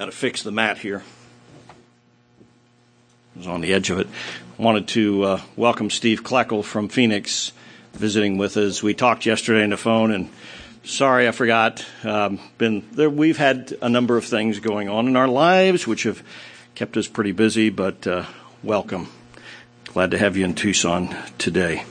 Got to fix the mat here. I was on the edge of it. Wanted to welcome Steve Kleckel from Phoenix visiting with us. We talked yesterday on the phone, and sorry I forgot. We've had a number of things going on in our lives which have kept us pretty busy, but welcome. Glad to have you in Tucson today.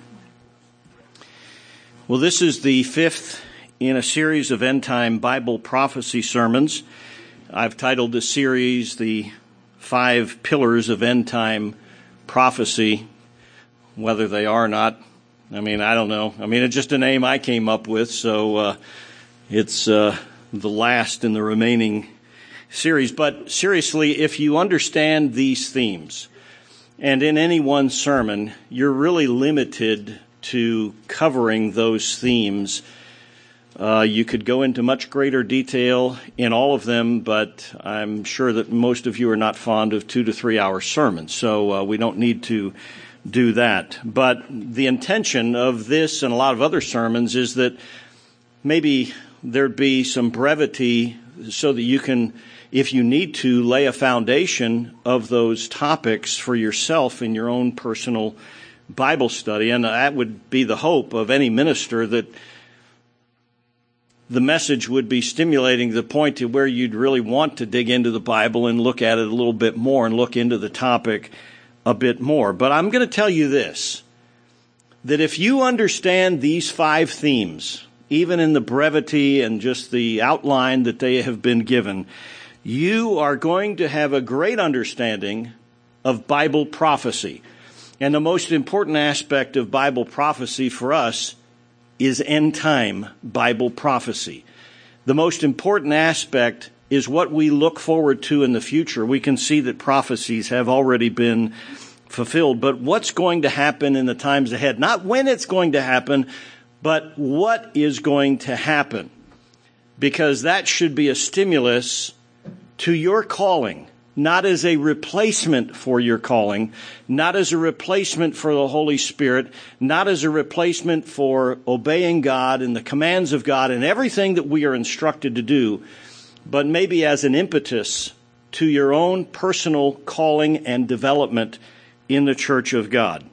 Well, this is the fifth in a series of end-time Bible prophecy sermons. I've titled this series The 5 Pillars of End-Time Prophecy. Whether they are or not, I don't know. It's just a name I came up with, so it's the last in the remaining series. But seriously, if you understand these themes, and in any one sermon, you're really limited to covering those themes. You could go into much greater detail in all of them, but I'm sure that most of you are not fond of 2 to 3 hour sermons, so we don't need to do that. But the intention of this and a lot of other sermons is that maybe there'd be some brevity so that you can, if you need to, lay a foundation of those topics for yourself in your own personal Bible study. And that would be the hope of any minister, that the message would be stimulating to the point to where you'd really want to dig into the Bible and look at it a little bit more and look into the topic a bit more. But I'm going to tell you this, that if you understand these 5 themes, even in the brevity and just the outline that they have been given, you are going to have a great understanding of Bible prophecy. And the most important aspect of Bible prophecy for us is end-time Bible prophecy. The most important aspect is what we look forward to in the future. We can see that prophecies have already been fulfilled, but what's going to happen in the times ahead? Not when it's going to happen, but what is going to happen? Because that should be a stimulus to your calling, not as a replacement for your calling, not as a replacement for the Holy Spirit, not as a replacement for obeying God and the commands of God and everything that we are instructed to do, but maybe as an impetus to your own personal calling and development in the Church of God.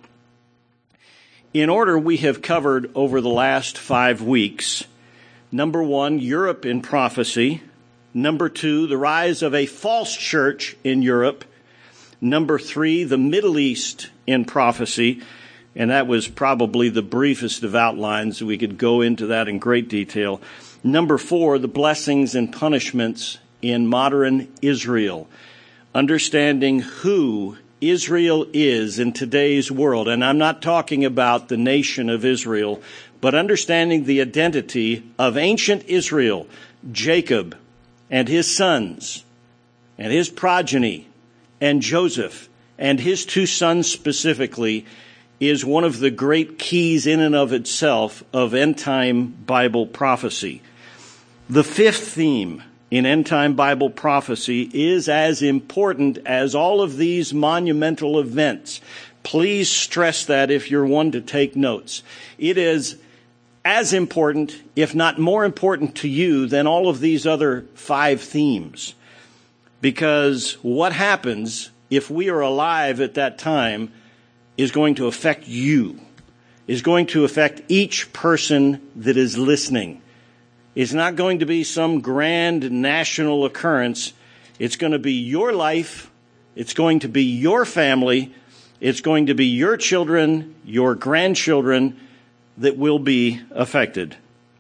In order, we have covered over the last 5 weeks, number 1, Europe in prophecy. Number 2, the rise of a false church in Europe. Number 3, the Middle East in prophecy. And that was probably the briefest of outlines. We could go into that in great detail. Number 4, the blessings and punishments in modern Israel. Understanding who Israel is in today's world. And I'm not talking about the nation of Israel, but understanding the identity of ancient Israel, Jacob, and his sons, and his progeny, and Joseph, and his 2 sons specifically, is one of the great keys in and of itself of end-time Bible prophecy. The 5th theme in end-time Bible prophecy is as important as all of these monumental events. Please stress that if you're one to take notes. It is as important, if not more important to you than all of these other 5 themes. Because what happens if we are alive at that time is going to affect you, is going to affect each person that is listening. It's not going to be some grand national occurrence. It's going to be your life. It's going to be your family. It's going to be your children, your grandchildren, that will be affected.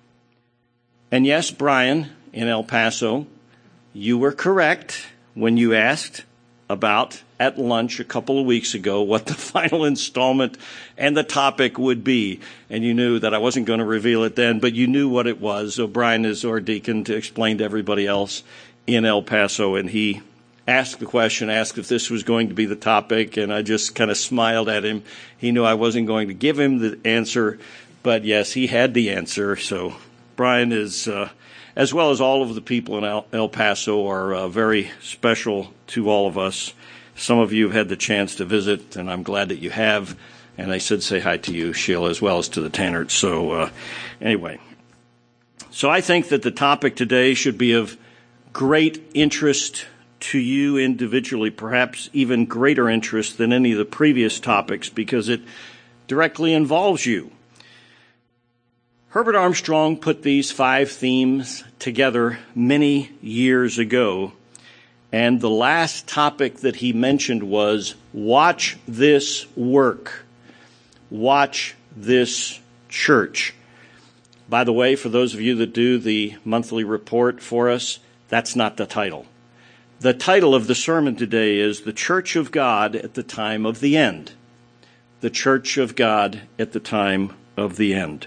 And yes, Brian in El Paso, you were correct when you asked about at lunch a couple of weeks ago what the final installment and the topic would be. And you knew that I wasn't going to reveal it then, but you knew what it was. So Brian is our deacon to explain to everybody else in El Paso, and he asked the question, asked if this was going to be the topic, and I just kind of smiled at him. He knew I wasn't going to give him the answer, but yes, he had the answer. So Brian is, as well as all of the people in El Paso, are very special to all of us. Some of you have had the chance to visit, and I'm glad that you have. And I said say hi to you, Sheila, as well as to the Tannerts. So anyway, so I think that the topic today should be of great interest to you individually, perhaps even greater interest than any of the previous topics because it directly involves you. Herbert Armstrong put these 5 themes together many years ago, and the last topic that he mentioned was watch this work. Watch this church. By the way, for those of you that do the monthly report for us, that's not the title. The title of the sermon today is The Church of God at the Time of the End. The Church of God at the Time of the End.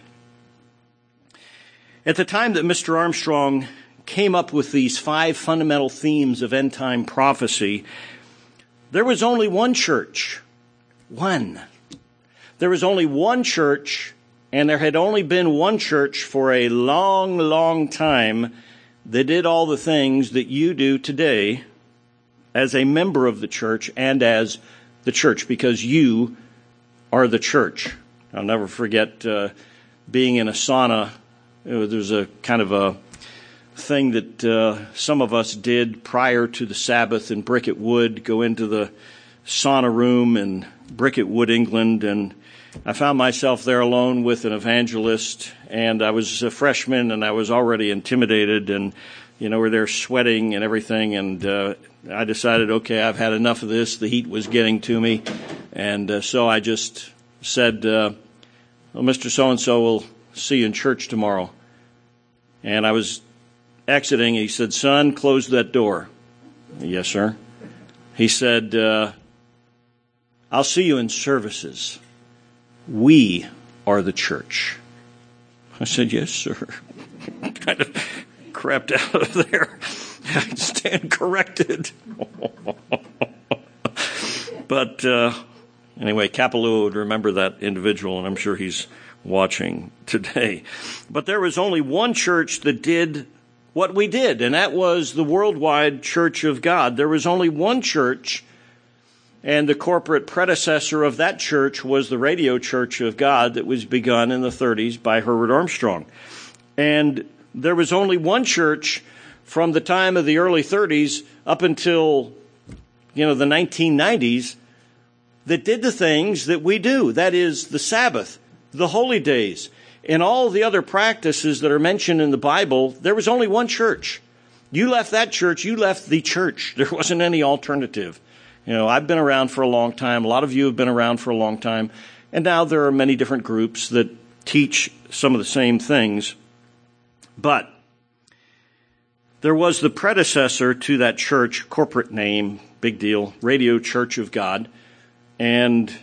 At the time that Mr. Armstrong came up with these 5 fundamental themes of end-time prophecy, there was only one church. One. There was only one church, and there had only been one church for a long, long time that did all the things that you do today as a member of the church and as the church, because you are the church. I'll never forget being in a sauna. There's a kind of a thing that some of us did prior to the Sabbath in Bricket Wood, go into the sauna room in Bricket Wood, England, and I found myself there alone with an evangelist, and I was a freshman, and I was already intimidated, and, we're there sweating and everything, and I decided, okay, I've had enough of this. The heat was getting to me, and so I just said, well, Mr. So-and-so will see you in church tomorrow. And I was exiting. He said, son, close that door. Yes, sir. He said, I'll see you in services. We are the church. I said, yes, sir. Kind of crept out of there. I stand corrected. But anyway, Kapalua would remember that individual, and I'm sure he's watching today. But there was only one church that did what we did, and that was the worldwide Church of God. There was only one church, and the corporate predecessor of that church was the Radio Church of God that was begun in the 30s by Herbert Armstrong. And there was only one church from the time of the early 30s up until, the 1990s that did the things that we do. That is the Sabbath, the holy days, and all the other practices that are mentioned in the Bible. There was only one church. You left that church, you left the church. There wasn't any alternative. I've been around for a long time. A lot of you have been around for a long time. And now there are many different groups that teach some of the same things. But there was the predecessor to that church, corporate name, big deal, Radio Church of God. And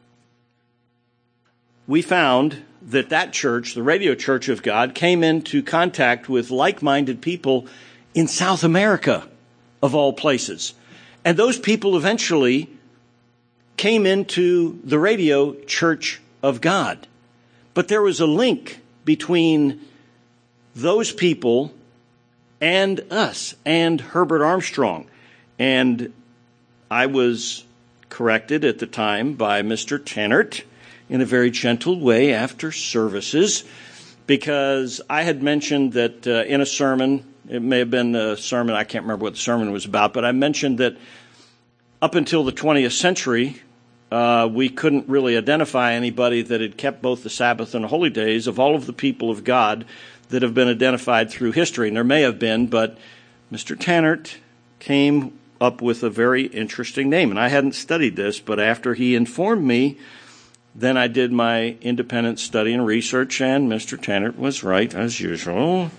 we found that church, the Radio Church of God, came into contact with like-minded people in South America, of all places. And those people eventually came into the Radio Church of God. But there was a link between those people and us and Herbert Armstrong. And I was corrected at the time by Mr. Tannert in a very gentle way after services, because I had mentioned that in a sermon, it may have been a sermon, I can't remember what the sermon was about, but I mentioned that up until the 20th century, we couldn't really identify anybody that had kept both the Sabbath and the holy days of all of the people of God that have been identified through history. And there may have been, but Mr. Tannert came up with a very interesting name. And I hadn't studied this, but after he informed me, then I did my independent study and research, and Mr. Tannert was right, as usual.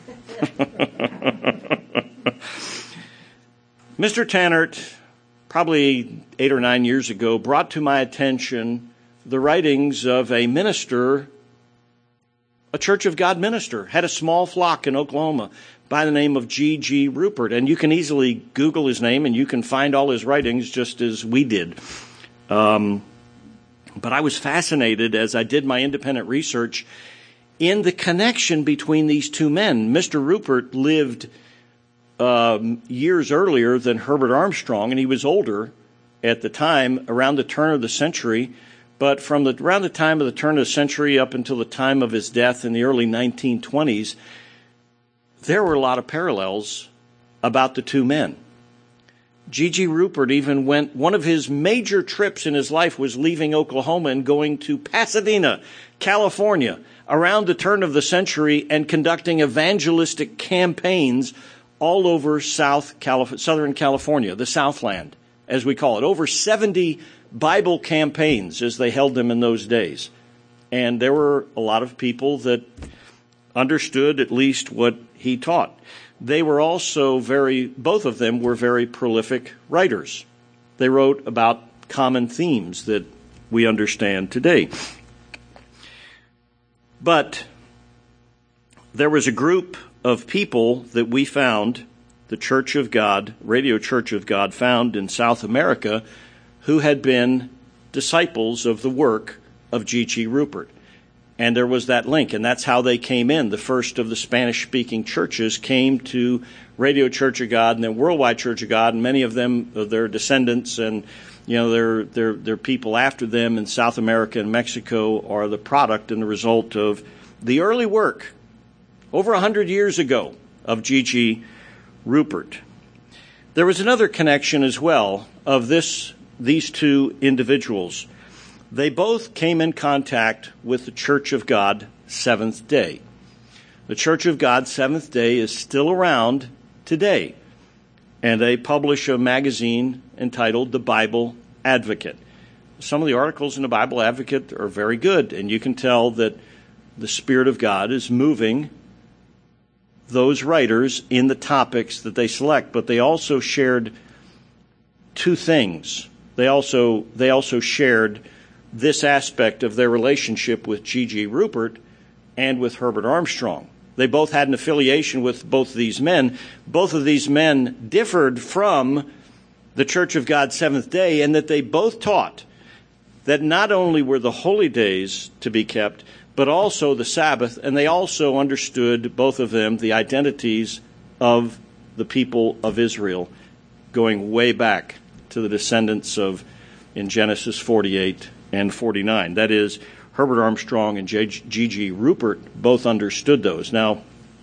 Mr. Tannert, probably 8 or 9 years ago, brought to my attention the writings of a minister, a Church of God minister, had a small flock in Oklahoma by the name of G.G. Rupert. And you can easily Google his name, and you can find all his writings just as we did. But I was fascinated as I did my independent research in the connection between these two men. Mr. Rupert lived years earlier than Herbert Armstrong, and he was older at the time, around the turn of the century. But from around the time of the turn of the century up until the time of his death in the early 1920s, there were a lot of parallels about the two men. G.G. Rupert even one of his major trips in his life was leaving Oklahoma and going to Pasadena, California, around the turn of the century and conducting evangelistic campaigns all over Southern California, the Southland, as we call it. Over 70 Bible campaigns as they held them in those days. And there were a lot of people that understood at least what he taught. They were also both of them were very prolific writers. They wrote about common themes that we understand today. But there was a group of people that we found, the Church of God, Radio Church of God, found in South America, who had been disciples of the work of G.G. Rupert. And there was that link, and that's how they came in. The first of the Spanish-speaking churches came to Radio Church of God and then Worldwide Church of God, and many of them, their descendants and their people after them in South America and Mexico are the product and the result of the early work over 100 years ago of G.G. Rupert. There was another connection as well of these two individuals. They both came in contact with the Church of God Seventh Day. The Church of God Seventh Day is still around today, and they publish a magazine entitled The Bible Advocate. Some of the articles in The Bible Advocate are very good, and you can tell that the Spirit of God is moving those writers in the topics that they select, but they also shared two things. They also shared this aspect of their relationship with G.G. Rupert and with Herbert Armstrong. They both had an affiliation with both of these men. Both of these men differed from the Church of God Seventh Day in that they both taught that not only were the holy days to be kept, but also the Sabbath, and they also understood, both of them, the identities of the people of Israel, going way back to the descendants of, in Genesis 48 and 49. That is, Herbert Armstrong and G.G. Rupert both understood those. Now,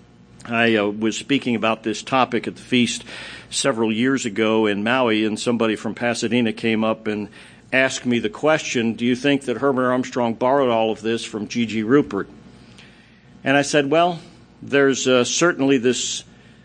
I was speaking about this topic at the feast several years ago in Maui, and somebody from Pasadena came up and asked me the question, do you think that Herbert Armstrong borrowed all of this from G.G. Rupert? And I said, well, there's certainly this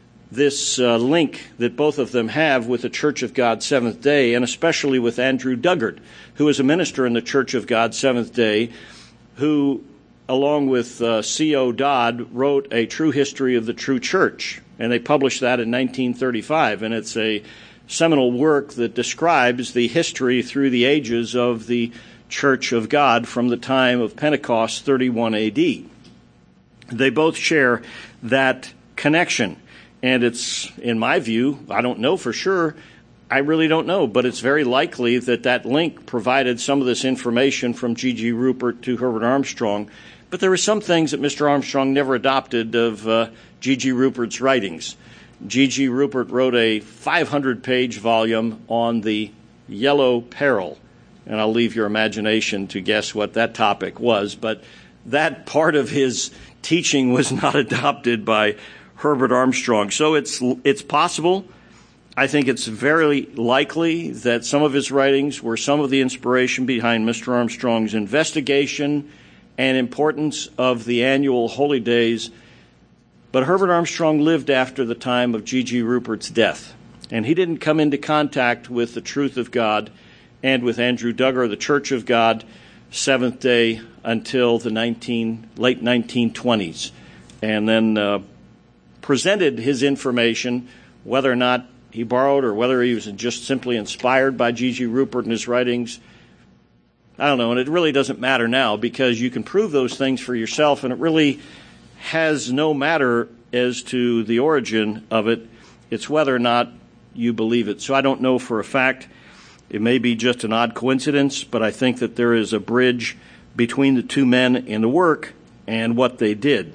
link that both of them have with the Church of God Seventh Day, and especially with Andrew Duggart, who is a minister in the Church of God Seventh Day, who, along with C.O. Dodd, wrote A True History of the True Church. And they published that in 1935, and it's a seminal work that describes the history through the ages of the Church of God from the time of Pentecost, 31 A.D. They both share that connection. And it's, in my view, I don't know for sure, I really don't know, but it's very likely that that link provided some of this information from G.G. Rupert to Herbert Armstrong. But there were some things that Mr. Armstrong never adopted of G.G. Rupert's writings. G.G. Rupert wrote a 500-page volume on the yellow peril, and I'll leave your imagination to guess what that topic was, but that part of his teaching was not adopted by Herbert Armstrong. So it's possible. I think it's very likely that some of his writings were some of the inspiration behind Mr. Armstrong's investigation and importance of the annual holy days. But Herbert Armstrong lived after the time of G.G. Rupert's death, and he didn't come into contact with the truth of God and with Andrew Duggart, the Church of God, Seventh Day, until the late 1920s, and then presented his information, whether or not he borrowed or whether he was just simply inspired by G.G. Rupert and his writings. I don't know, and it really doesn't matter now because you can prove those things for yourself, and it really has no matter as to the origin of it. It's whether or not you believe it. So I don't know for a fact. It may be just an odd coincidence, but I think that there is a bridge between the two men in the work and what they did.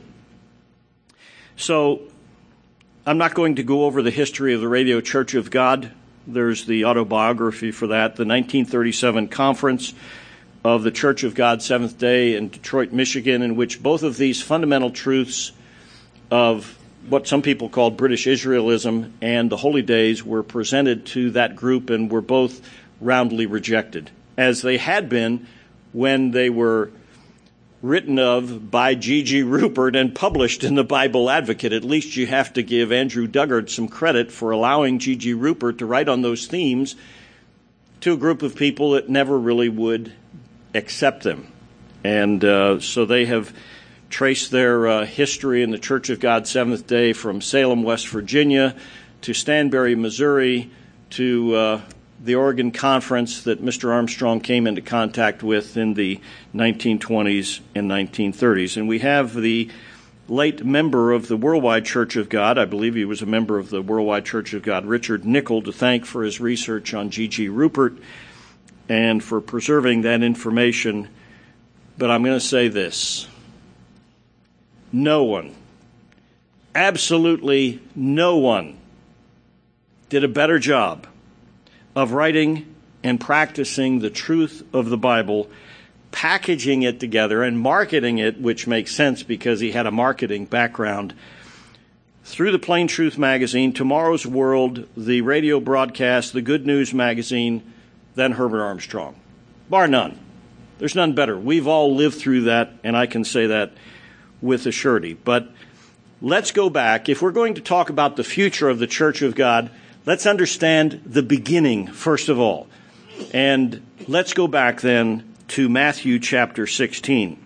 So I'm not going to go over the history of the Radio Church of God. There's the autobiography for that, the 1937 conference of the Church of God Seventh Day in Detroit, Michigan, in which both of these fundamental truths of what some people called British Israelism and the Holy Days were presented to that group and were both roundly rejected, as they had been when they were written of by G.G. Rupert and published in the Bible Advocate. At least you have to give Andrew Duggard some credit for allowing G.G. Rupert to write on those themes to a group of people that never really would accept them. And so they have traced their history in the Church of God Seventh Day from Salem, West Virginia, to Stanberry, Missouri, to the Oregon Conference that Mr. Armstrong came into contact with in the 1920s and 1930s. And we have the late member of the Worldwide Church of God, I believe he was a member of the Worldwide Church of God, Richard Nickel, to thank for his research on G.G. Rupert and for preserving that information. But I'm going to say this. No one, absolutely no one, did a better job of writing and practicing the truth of the Bible, packaging it together and marketing it, which makes sense because he had a marketing background, through the Plain Truth magazine, Tomorrow's World, the radio broadcast, the Good News magazine, than Herbert Armstrong. Bar none. There's none better. We've all lived through that, and I can say that with a surety. But let's go back. If we're going to talk about the future of the Church of God, let's understand the beginning, first of all. And let's go back then to Matthew chapter 16.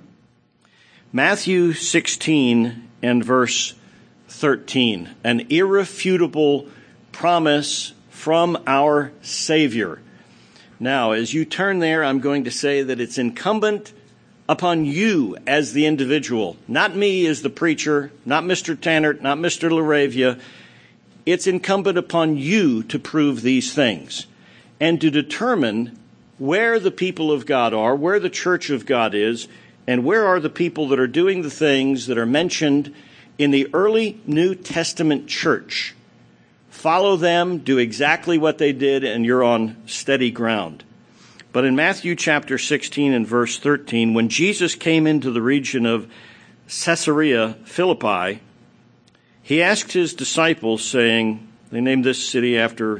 Matthew 16 and verse 13. An irrefutable promise from our Savior. Now, as you turn there, I'm going to say that it's incumbent upon you as the individual, not me as the preacher, not Mr. Tannert, not Mr. LaRavia. It's incumbent upon you to prove these things and to determine where the people of God are, where the church of God is, and where are the people that are doing the things that are mentioned in the early New Testament church. Follow them, do exactly what they did, and you're on steady ground. But in Matthew chapter 16 and verse 13, when Jesus came into the region of Caesarea Philippi, he asked his disciples, saying, Herod named this city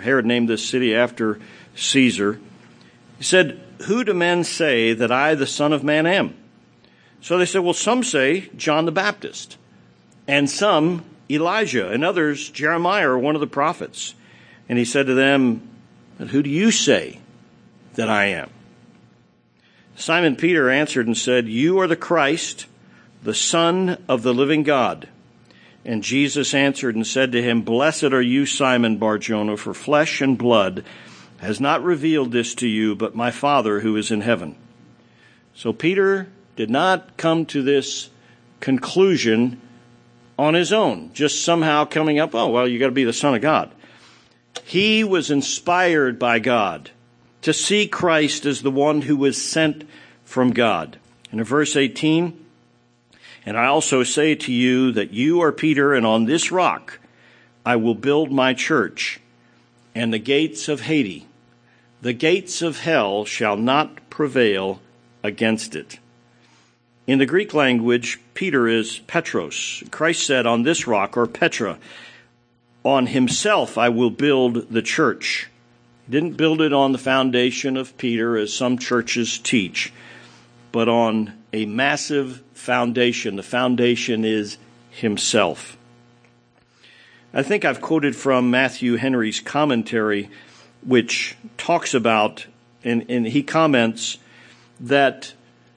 after Caesar. He said, "Who do men say that I, the Son of Man, am?" So they said, well, some say John the Baptist, and some Elijah, and others Jeremiah or one of the prophets. And he said to them, "But who do you say that I am?" Simon Peter answered and said, "You are the Christ, the Son of the living God." And Jesus answered and said to him, "Blessed are you, Simon Bar-Jonah, for flesh and blood has not revealed this to you, but my Father who is in heaven." So Peter did not come to this conclusion on his own, just somehow coming up, you got to be the Son of God. He was inspired by God to see Christ as the one who was sent from God. And in verse 18, "And I also say to you that you are Peter, and on this rock I will build my church, and the gates of Hades, the gates of hell, shall not prevail against it." In the Greek language, Peter is Petros. Christ said, on this rock, or Petra, on himself I will build the church. He didn't build it on the foundation of Peter, as some churches teach, but on a massive foundation. The foundation is himself. I think I've quoted from Matthew Henry's commentary, which talks about, and he comments that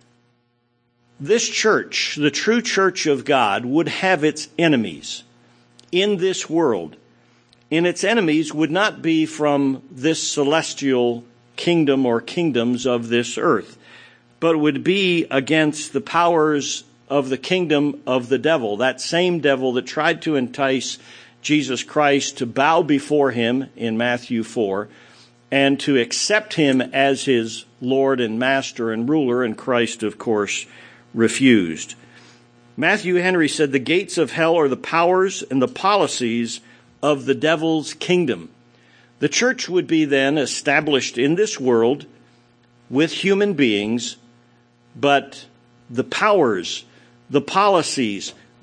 this church, the true church of God, would have its enemies in this world. And its enemies would not be from this celestial kingdom or kingdoms of this earth, but would be against the powers of the kingdom of the devil, that same devil that tried to entice Jesus Christ to bow before him in Matthew 4 and to accept him as his Lord and Master and ruler, and Christ, of course, refused. Matthew Henry said the gates of hell are the powers and the policies of the devil's kingdom. The church would be then established in this world with human beings, but the powers, the policies,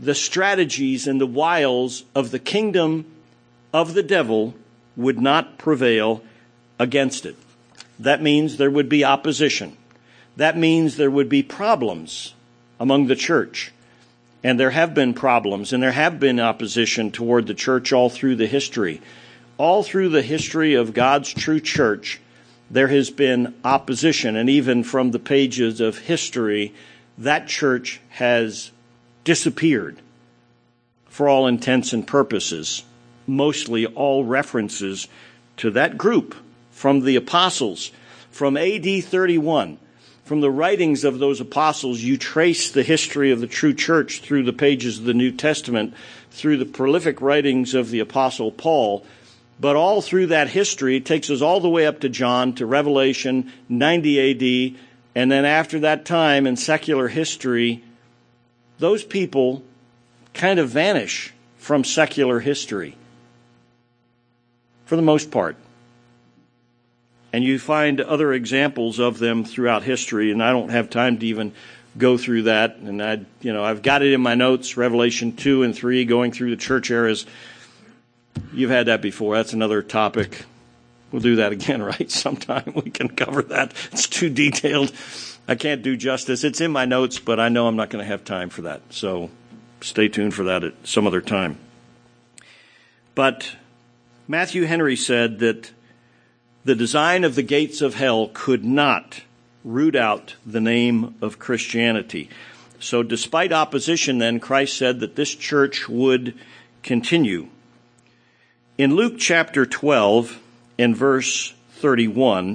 the strategies and the wiles of the kingdom of the devil would not prevail against it. That means there would be opposition. That means there would be problems among the church. And there have been problems, and there have been opposition toward the church all through the history. All through the history of God's true church, there has been opposition. And even from the pages of history, that church has disappeared for all intents and purposes. Mostly all references to that group from the apostles. From AD 31, from the writings of those apostles, you trace the history of the true church through the pages of the New Testament, through the prolific writings of the Apostle Paul. But all through that history, it takes us all the way up to John, to Revelation, 90 AD, and then after that time in secular history, those people kind of vanish from secular history, for the most part. And you find other examples of them throughout history, and I don't have time to even go through that. And I've got it in my notes, Revelation 2 and 3, going through the church eras. You've had that before. That's another topic. We'll do that again, right? Sometime we can cover that. It's too detailed. I can't do justice. It's in my notes, but I know I'm not going to have time for that. So stay tuned for that at some other time. But Matthew Henry said that the design of the gates of hell could not root out the name of Christianity. So despite opposition then, Christ said that this church would continue. In Luke chapter 12 and verse 31,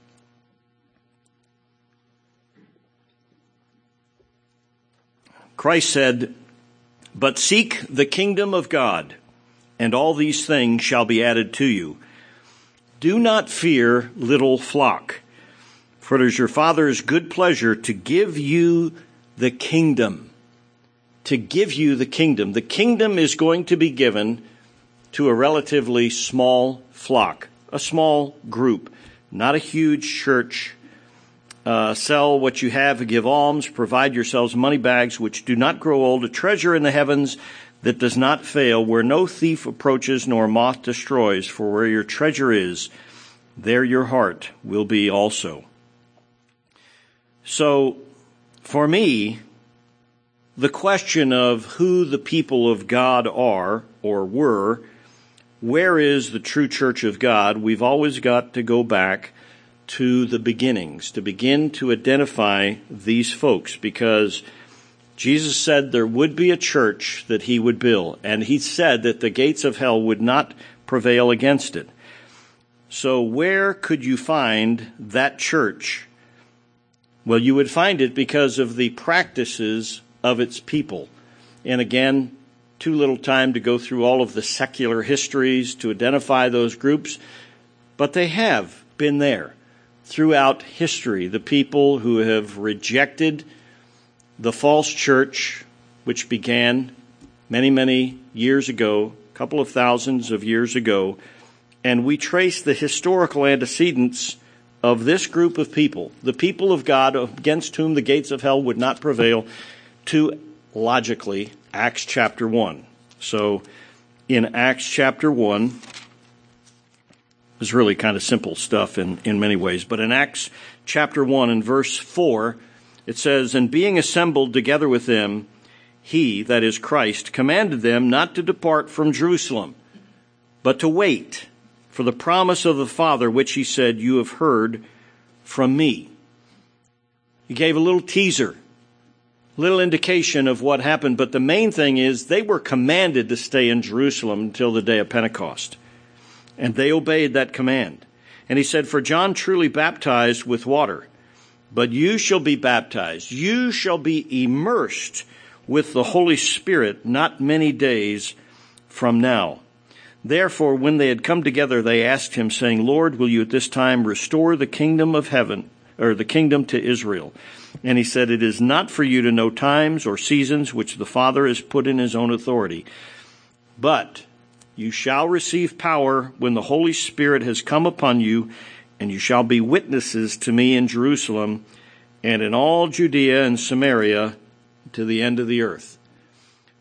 Christ said, "But seek the kingdom of God, and all these things shall be added to you. Do not fear, little flock, for it is your Father's good pleasure to give you the kingdom." To give you the kingdom. The kingdom is going to be given to a relatively small flock, a small group, not a huge church. Sell what you have, give alms, provide yourselves money bags which do not grow old, a treasure in the heavens that does not fail, where no thief approaches nor moth destroys, for where your treasure is, there your heart will be also. So, for me, the question of who the people of God are or were, where is the true church of God, we've always got to go back to the beginnings, to begin to identify these folks, because Jesus said there would be a church that he would build, and he said that the gates of hell would not prevail against it. So where could you find that church? Well, you would find it because of the practices of its people. And again, too little time to go through all of the secular histories to identify those groups, but they have been there throughout history. The people who have rejected the false church, which began many, many years ago, a couple of thousands of years ago, and we trace the historical antecedents of this group of people, the people of God against whom the gates of hell would not prevail, to, logically, Acts chapter 1. So, in Acts chapter 1, it's really kind of simple stuff in many ways, but in Acts chapter 1 and verse 4, it says, "And being assembled together with them, he," that is Christ, "commanded them not to depart from Jerusalem, but to wait for the promise of the Father, which he said, you have heard from me." He gave a little teaser, little indication of what happened, but the main thing is they were commanded to stay in Jerusalem until the day of Pentecost. And they obeyed that command. And he said, "For John truly baptized with water, but you shall be baptized. You shall be immersed with the Holy Spirit not many days from now." Therefore, when they had come together, they asked him, saying, "Lord, will you at this time restore the kingdom of heaven, or the kingdom to Israel?" And he said, "It is not for you to know times or seasons which the Father has put in his own authority. But you shall receive power when the Holy Spirit has come upon you, and you shall be witnesses to me in Jerusalem and in all Judea and Samaria to the end of the earth."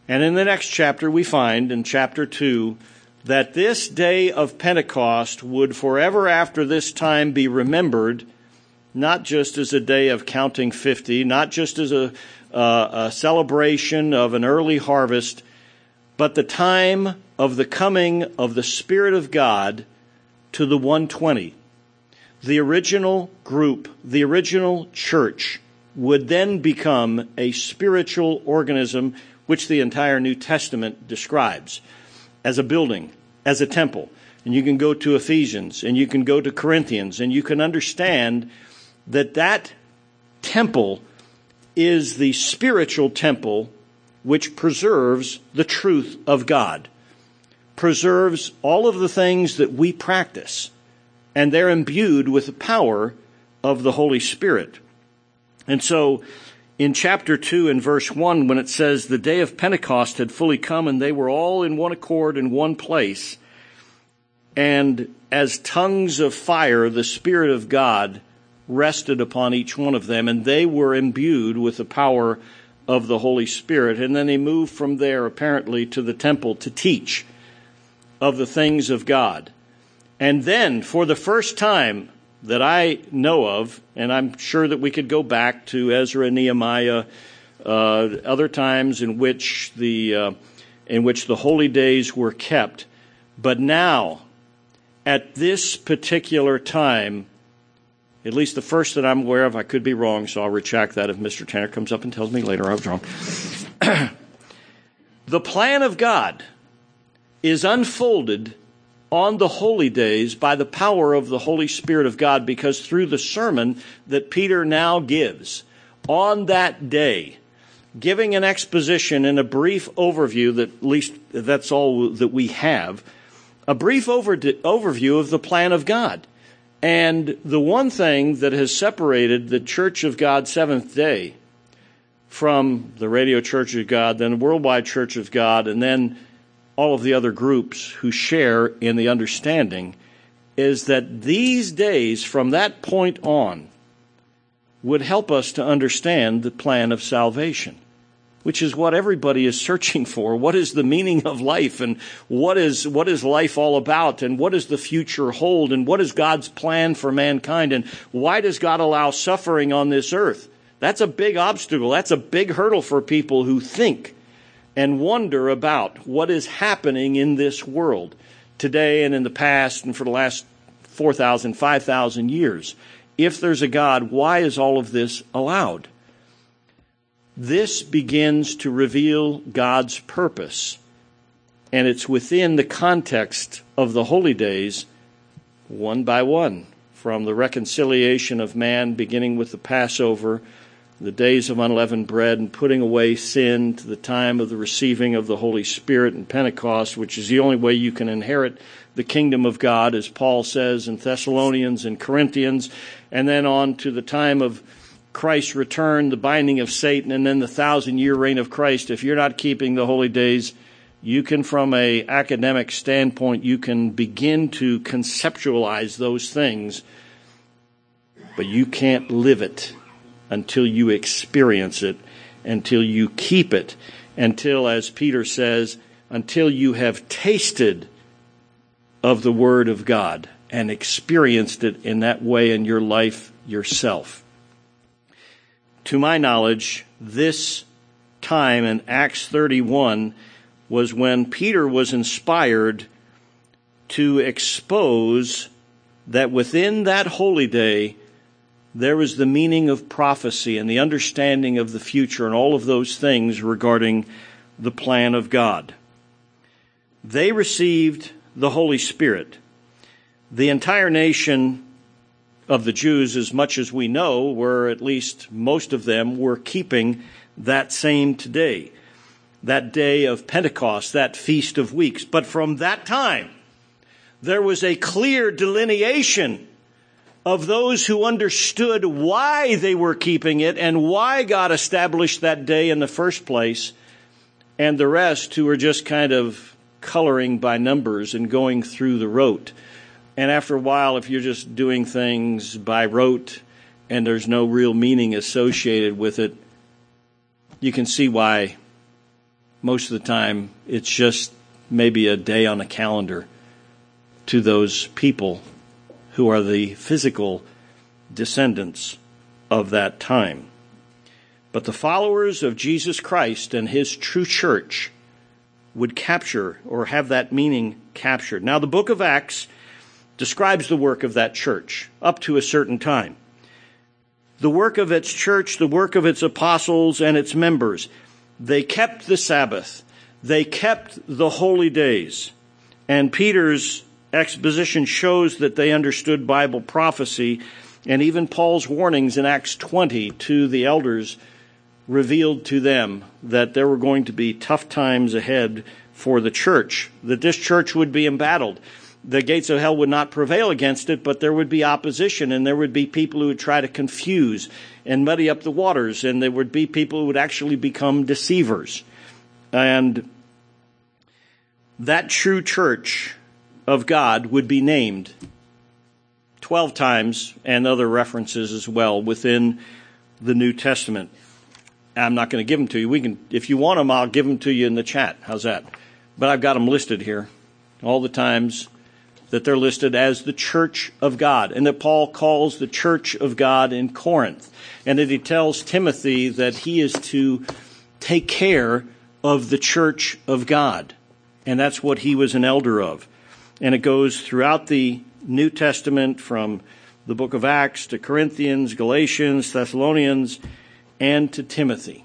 And in the next chapter, we find, in chapter 2, that this day of Pentecost would forever after this time be remembered, not just as a day of counting 50, not just as a celebration of an early harvest, but the time of the coming of the Spirit of God to the 120. The original group, the original church, would then become a spiritual organism, which the entire New Testament describes as a building, as a temple. And you can go to Ephesians, and you can go to Corinthians, and you can understand that that temple is the spiritual temple which preserves the truth of God, preserves all of the things that we practice, and they're imbued with the power of the Holy Spirit. And so, in chapter 2 and verse 1, when it says the day of Pentecost had fully come and they were all in one accord in one place, and as tongues of fire, the Spirit of God rested upon each one of them, and they were imbued with the power of the Holy Spirit. And then they moved from there, apparently, to the temple to teach of the things of God. And then, for the first time that I know of, and I'm sure that we could go back to Ezra and Nehemiah, other times in which the holy days were kept, but now, at this particular time, at least the first that I'm aware of, I could be wrong, so I'll retract that if Mr. Tanner comes up and tells me later I was wrong. The plan of God is unfolded on the holy days by the power of the Holy Spirit of God, because through the sermon that Peter now gives on that day, giving an exposition and a brief overview, that at least that's all that we have, a brief overview of the plan of God. And the one thing that has separated the Church of God Seventh Day from the Radio Church of God, then the Worldwide Church of God, and then all of the other groups who share in the understanding, is that these days from that point on would help us to understand the plan of salvation, which is what everybody is searching for. What is the meaning of life, and what is life all about, and what does the future hold, and what is God's plan for mankind, and why does God allow suffering on this earth? That's a big obstacle. That's a big hurdle for people who think and wonder about what is happening in this world today and in the past and for the last 4,000, 5,000 years. If there's a God, why is all of this allowed? This begins to reveal God's purpose, and it's within the context of the holy days, one by one, from the reconciliation of man, beginning with the Passover, the days of unleavened bread and putting away sin, to the time of the receiving of the Holy Spirit and Pentecost, which is the only way you can inherit the kingdom of God, as Paul says in Thessalonians and Corinthians, and then on to the time of Christ's return, the binding of Satan, and then the 1,000-year reign of Christ. If you're not keeping the holy days, you can, from an academic standpoint, you can begin to conceptualize those things, but you can't live it until you experience it, until you keep it, until, as Peter says, until you have tasted of the Word of God and experienced it in that way in your life yourself. To my knowledge, this time in Acts 31 was when Peter was inspired to expose that within that holy day there was the meaning of prophecy and the understanding of the future and all of those things regarding the plan of God. They received the Holy Spirit. The entire nation of the Jews, as much as we know, were, at least most of them, were keeping that same day, that day of Pentecost, that Feast of Weeks. But from that time, there was a clear delineation of those who understood why they were keeping it and why God established that day in the first place, and the rest who were just kind of coloring by numbers and going through the rote. And after a while, if you're just doing things by rote and there's no real meaning associated with it, you can see why Most of the time, it's just maybe a day on a calendar to those people who are the physical descendants of that time. But the followers of Jesus Christ and his true church would capture or have that meaning captured. Now, the book of Acts describes the work of that church up to a certain time. The work of its church, the work of its apostles and its members. They kept the Sabbath. They kept the holy days. And Peter's exposition shows that they understood Bible prophecy, and even Paul's warnings in Acts 20 to the elders revealed to them that there were going to be tough times ahead for the church, that this church would be embattled. The gates of hell would not prevail against it, but there would be opposition, and there would be people who would try to confuse and muddy up the waters, and there would be people who would actually become deceivers. And that true church of God would be named 12 times, and other references as well within the New Testament. I'm not going to give them to you. We can, if you want them, I'll give them to you in the chat. How's that? But I've got them listed here, all the times that they're listed as the church of God, and that Paul calls the church of God in Corinth, and that he tells Timothy that he is to take care of the church of God, and that's what he was an elder of. And it goes throughout the New Testament from the book of Acts to Corinthians, Galatians, Thessalonians, and to Timothy.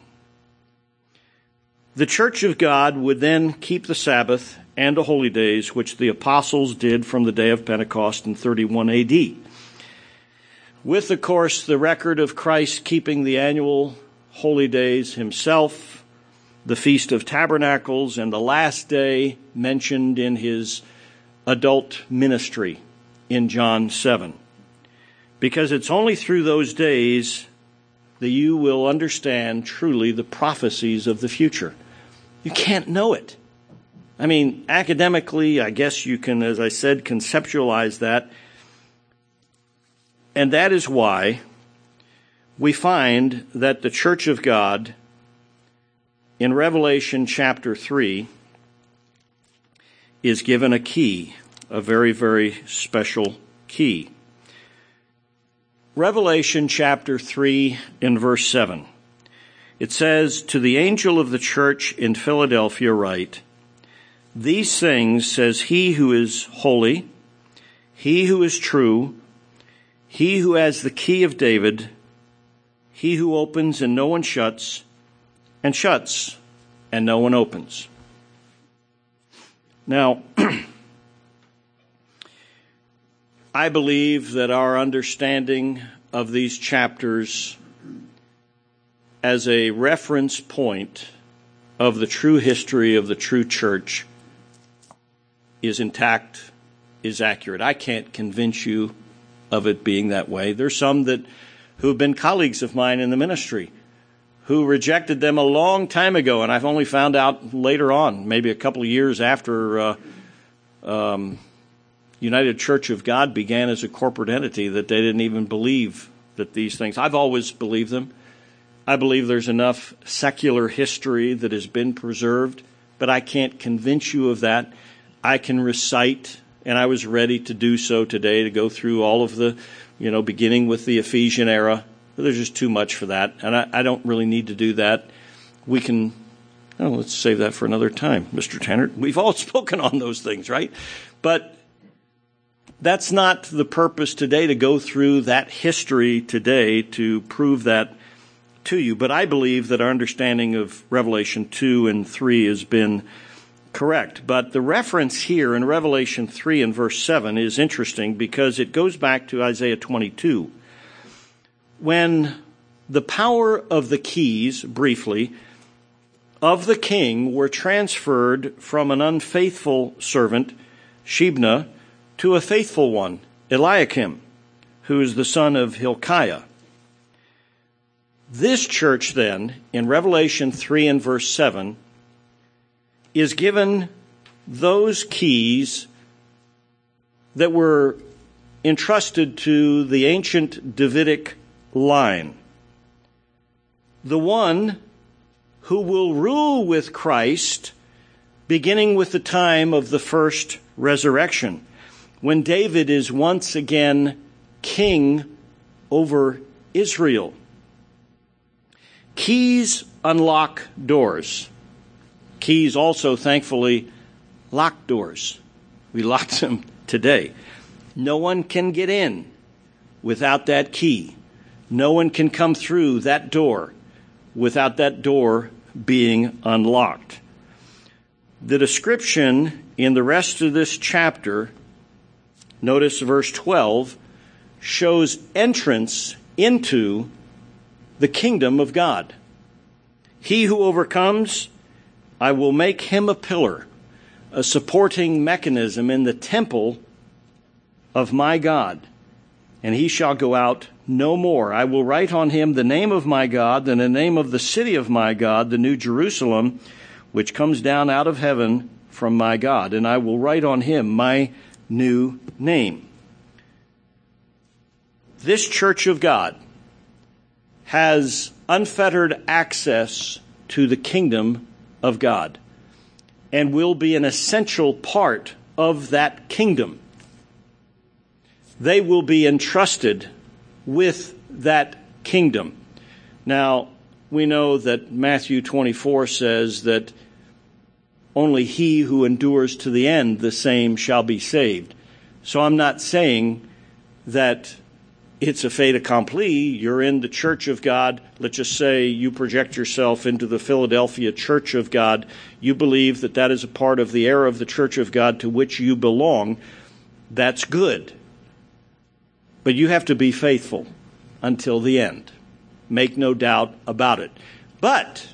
The church of God would then keep the Sabbath and the holy days, which the apostles did from the day of Pentecost in 31 AD. With, of course, the record of Christ keeping the annual holy days himself, the Feast of Tabernacles, and the last day mentioned in his adult ministry in John 7. Because it's only through those days that you will understand truly the prophecies of the future. You can't know it. I mean, academically, I guess you can, as I said, conceptualize that. And that is why we find that the church of God in Revelation chapter 3 is given a key, a very, very special key. Revelation chapter 3 in verse 7. It says, "To the angel of the church in Philadelphia write, These things says he who is holy, he who is true, he who has the key of David, he who opens and no one shuts, and shuts and no one opens." Now, I believe that our understanding of these chapters as a reference point of the true history of the true church is intact, is accurate. I can't convince you of it being that way. There's some who have been colleagues of mine in the ministry who rejected them a long time ago, and I've only found out later on, maybe a couple of years after United Church of God began as a corporate entity, that they didn't even believe that these things. I've always believed them. I believe there's enough secular history that has been preserved, but I can't convince you of that. I can recite, and I was ready to do so today, to go through all of the, beginning with the Ephesian era. But there's just too much for that, and I don't really need to do that. We can, let's save that for another time, Mr. Tanner. We've all spoken on those things, right? But that's not the purpose today, to go through that history today to prove that to you. But I believe that our understanding of Revelation 2 and 3 has been correct. But the reference here in Revelation 3 and verse 7 is interesting because it goes back to Isaiah 22. When the power of the keys, briefly, of the king were transferred from an unfaithful servant, Shebna, to a faithful one, Eliakim, who is the son of Hilkiah. This church then, in Revelation 3 and verse 7, is given those keys that were entrusted to the ancient Davidic line. The one who will rule with Christ beginning with the time of the first resurrection, when David is once again king over Israel. Keys unlock doors. Keys also, thankfully, lock doors. We locked them today. No one can get in without that key. No one can come through that door without that door being unlocked. The description in the rest of this chapter, notice verse 12, shows entrance into the kingdom of God. He who overcomes, I will make him a pillar, a supporting mechanism in the temple of my God, and he shall go out no more. I will write on him the name of my God and the name of the city of my God, the New Jerusalem, which comes down out of heaven from my God, and I will write on him my new name. This church of God has unfettered access to the kingdom of God and will be an essential part of that kingdom. They will be entrusted with that kingdom. Now, we know that Matthew 24 says that only he who endures to the end, the same shall be saved. So I'm not saying that it's a fait accompli. You're in the church of God. Let's just say you project yourself into the Philadelphia Church of God. You believe that that is a part of the era of the church of God to which you belong. That's good. But you have to be faithful until the end. Make no doubt about it. But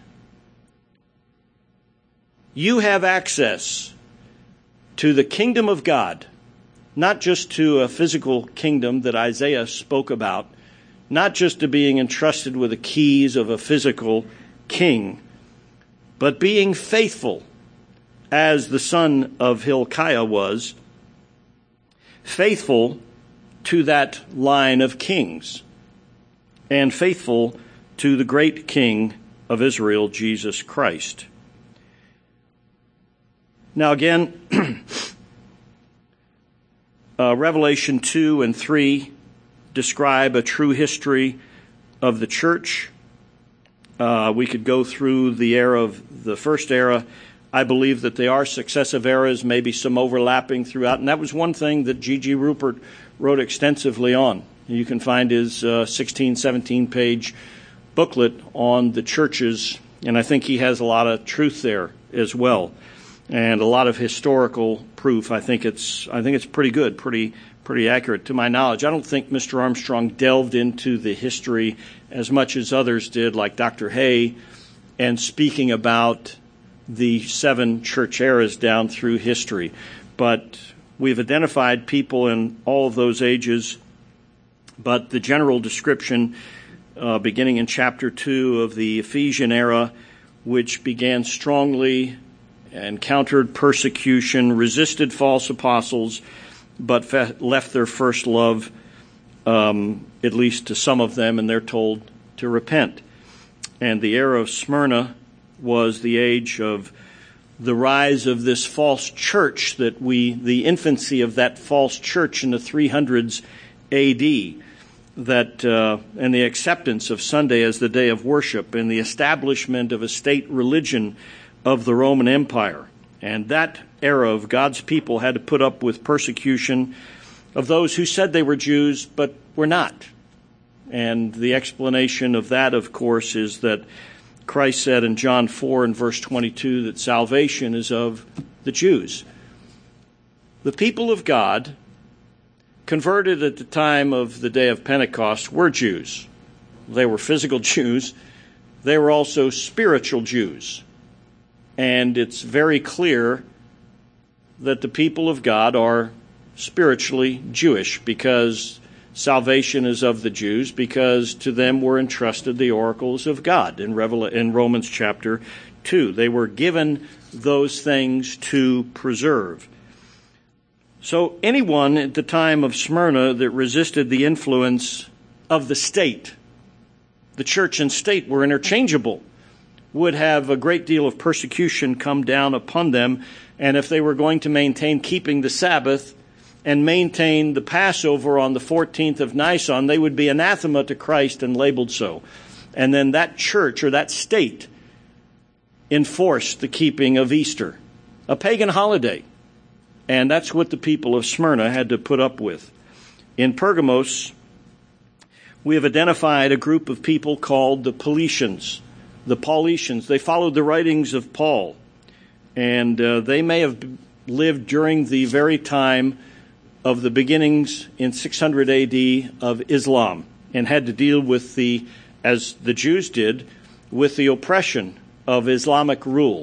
you have access to the kingdom of God, not just to a physical kingdom that Isaiah spoke about, not just to being entrusted with the keys of a physical king, but being faithful as the son of Hilkiah was, faithful to that line of kings, and faithful to the great King of Israel, Jesus Christ. Now again, Revelation 2 and 3 describe a true history of the church. We could go through the era of the first era. I believe that they are successive eras, maybe some overlapping throughout. And that was one thing that G.G. Rupert wrote extensively on. You can find his 16, 17-page booklet on the churches, and I think he has a lot of truth there as well, and a lot of historical proof. I think it's pretty good, pretty accurate to my knowledge. I don't think Mr. Armstrong delved into the history as much as others did, like Dr. Hay, and speaking about the 7 church eras down through history. But we've identified people in all of those ages. But the general description, beginning in chapter 2 of the Ephesian era, which began strongly, encountered persecution, resisted false apostles, but left their first love, at least to some of them, and they're told to repent. And the era of Smyrna was the age of the rise of this false church, the infancy of that false church in the 300s A.D., and the acceptance of Sunday as the day of worship, and the establishment of a state religion of the Roman Empire. And that era of God's people had to put up with persecution of those who said they were Jews but were not. And the explanation of that, of course, is that Christ said in John 4 and verse 22 that salvation is of the Jews. The people of God converted at the time of the day of Pentecost were Jews. They were physical Jews. They were also spiritual Jews. And it's very clear that the people of God are spiritually Jewish, because salvation is of the Jews, because to them were entrusted the oracles of God in Romans chapter 2. They were given those things to preserve. So anyone at the time of Smyrna that resisted the influence of the state, the church and state were interchangeable. would have a great deal of persecution come down upon them, and if they were going to maintain keeping the Sabbath and maintain the Passover on the 14th of Nisan, they would be anathema to Christ and labeled so. And then that church or that state enforced the keeping of Easter, a pagan holiday. And that's what the people of Smyrna had to put up with. In Pergamos, we have identified a group of people called the Paulicians. The Paulicians, they followed the writings of Paul. And they may have lived during the very time of the beginnings in 600 AD of Islam and had to deal with as the Jews did, with the oppression of Islamic rule.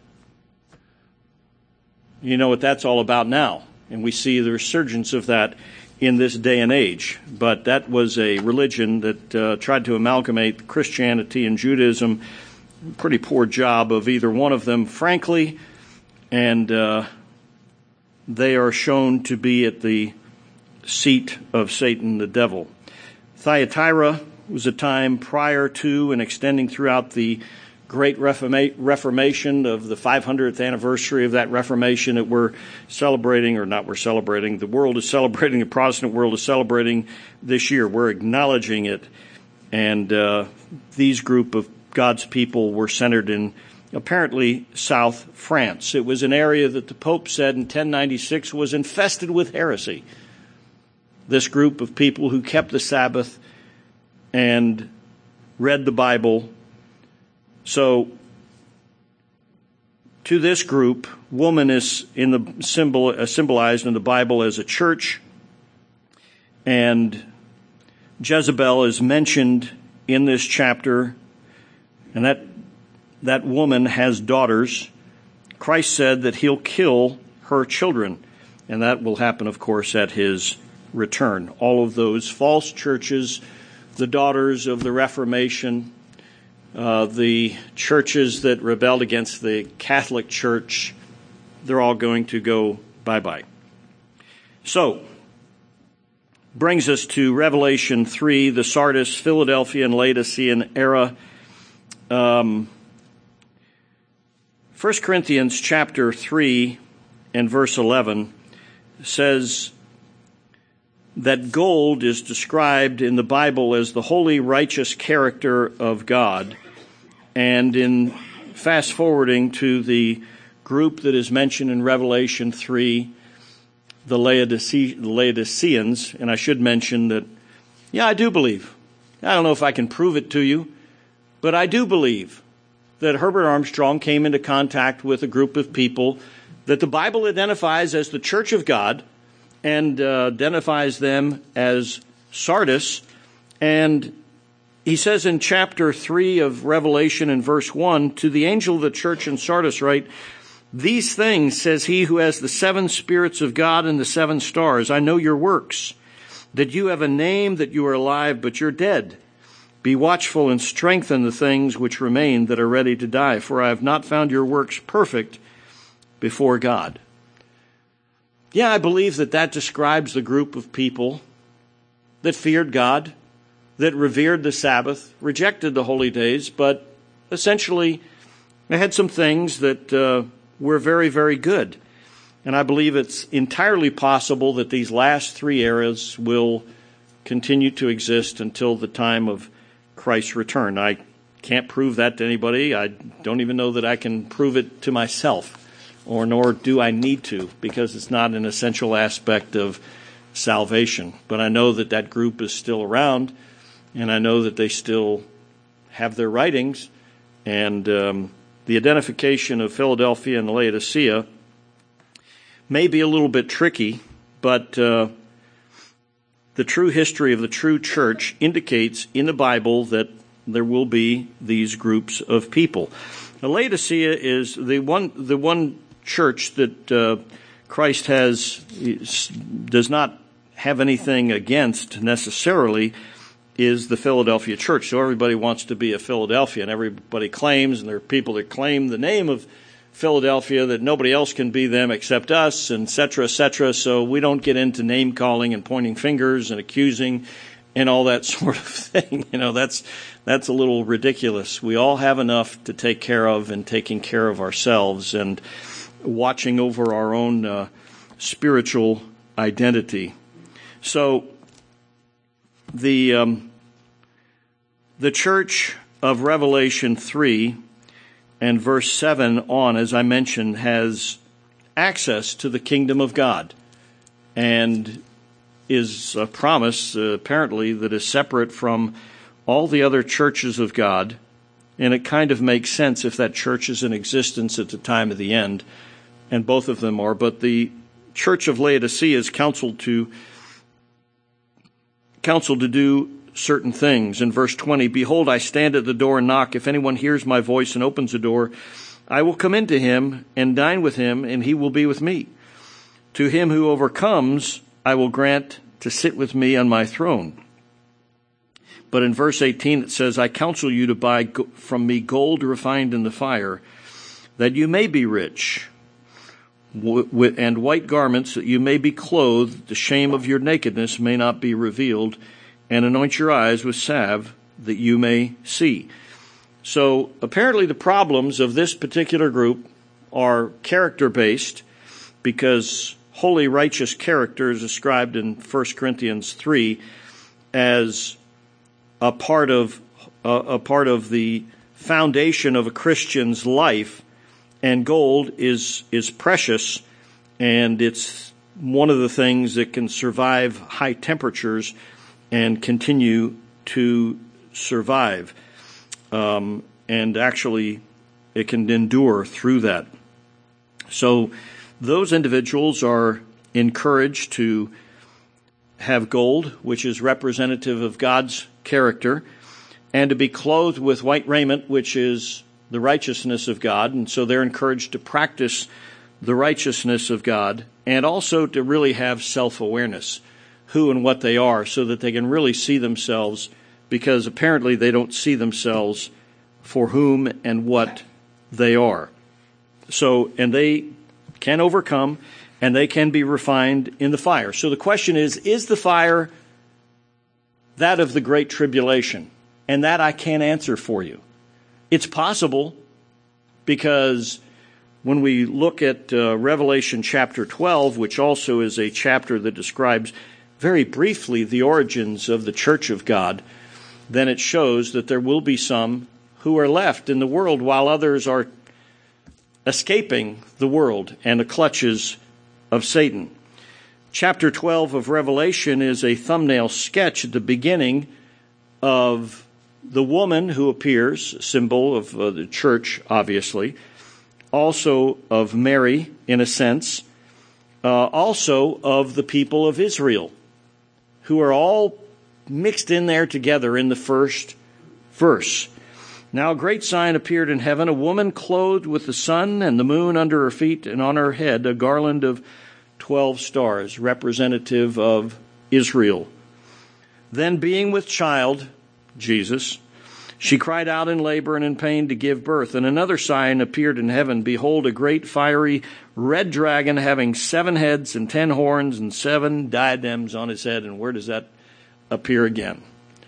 You know what that's all about now, and we see the resurgence of that in this day and age. But that was a religion that tried to amalgamate Christianity and Judaism. Pretty poor job of either one of them, frankly, and they are shown to be at the seat of Satan, the devil. Thyatira was a time prior to and extending throughout the Great Reformation of the 500th anniversary of that Reformation that we're celebrating, or not we're celebrating, the world is celebrating, the Protestant world is celebrating this year. We're acknowledging it. And these group of God's people were centered in apparently South France. It was an area that the Pope said in 1096 was infested with heresy. This group of people who kept the Sabbath and read the Bible. So, to this group, woman is symbolized in the Bible as a church, and Jezebel is mentioned in this chapter, and that woman has daughters. Christ said that he'll kill her children, and that will happen, of course, at his return. All of those false churches, the daughters of the Reformation, the churches that rebelled against the Catholic Church, they're all going to go bye-bye. So, brings us to Revelation 3, the Sardis, Philadelphia, and Laodicean era. 1 Corinthians chapter 3 and verse 11 says that gold is described in the Bible as the holy, righteous character of God. And in fast forwarding to the group that is mentioned in Revelation 3, the Laodiceans, and I should mention that, I do believe. I don't know if I can prove it to you, but I do believe that Herbert Armstrong came into contact with a group of people that the Bible identifies as the Church of God, and identifies them as Sardis. And he says in chapter 3 of Revelation in verse 1, to the angel of the church in Sardis write, these things says he who has the 7 spirits of God and the 7 stars. I know your works, that you have a name, that you are alive, but you're dead. Be watchful and strengthen the things which remain that are ready to die, for I have not found your works perfect before God. I believe that describes the group of people that feared God, that revered the Sabbath, rejected the holy days, but essentially they had some things that were very, very good. And I believe it's entirely possible that these last 3 eras will continue to exist until the time of Christ's return. I can't prove that to anybody. I don't even know that I can prove it to myself. Nor do I need to, because it's not an essential aspect of salvation. But I know that group is still around, and I know that they still have their writings. And the identification of Philadelphia and Laodicea may be a little bit tricky, but the true history of the true church indicates in the Bible that there will be these groups of people. Now, Laodicea is the one church that Christ does not have anything against necessarily, is the Philadelphia church. So everybody wants to be a Philadelphia, and everybody claims, and there are people that claim the name of Philadelphia, that nobody else can be them except us, and et cetera, et cetera. So we don't get into name calling and pointing fingers and accusing and all that sort of thing. That's a little ridiculous. We all have enough to take care of and taking care of ourselves and watching over our own spiritual identity. So the church of Revelation 3 and verse 7 on, as I mentioned, has access to the kingdom of God and is a promise, apparently, that is separate from all the other churches of God. And it kind of makes sense if that church is in existence at the time of the end, and both of them are. But the church of Laodicea is counseled to do certain things. In verse 20, "Behold, I stand at the door and knock. If anyone hears my voice and opens the door, I will come into him and dine with him, and he will be with me. To him who overcomes, I will grant to sit with me on my throne." But in verse 18 it says, "I counsel you to buy from me gold refined in the fire, that you may be rich, and white garments, that you may be clothed, the shame of your nakedness may not be revealed, and anoint your eyes with salve, that you may see." So apparently the problems of this particular group are character-based, because holy, righteous character is described in 1 Corinthians 3 as a part of the foundation of a Christian's life, and gold is precious, and it's one of the things that can survive high temperatures and continue to survive. And actually, it can endure through that. So those individuals are encouraged to have gold, which is representative of God's character, and to be clothed with white raiment, which is the righteousness of God. And so they're encouraged to practice the righteousness of God, and also to really have self-awareness, who and what they are, so that they can really see themselves, because apparently they don't see themselves for whom and what they are. So, and they can overcome, and they can be refined in the fire. So the question is the fire that of the Great Tribulation? And that I can't answer for you. It's possible, because when we look at Revelation chapter 12, which also is a chapter that describes very briefly the origins of the church of God, then it shows that there will be some who are left in the world while others are escaping the world and the clutches of Satan. Chapter 12 of Revelation is a thumbnail sketch at the beginning of the woman who appears, symbol of the church, obviously, also of Mary, in a sense, also of the people of Israel, who are all mixed in there together in the first verse. "Now a great sign appeared in heaven, a woman clothed with the sun and the moon under her feet, and on her head a garland of 12 stars, representative of Israel. Then being with child," Jesus, "she cried out in labor and in pain to give birth. And another sign appeared in heaven. Behold, a great fiery red dragon, having 7 heads and 10 horns and 7 diadems on his head." And where does that appear again?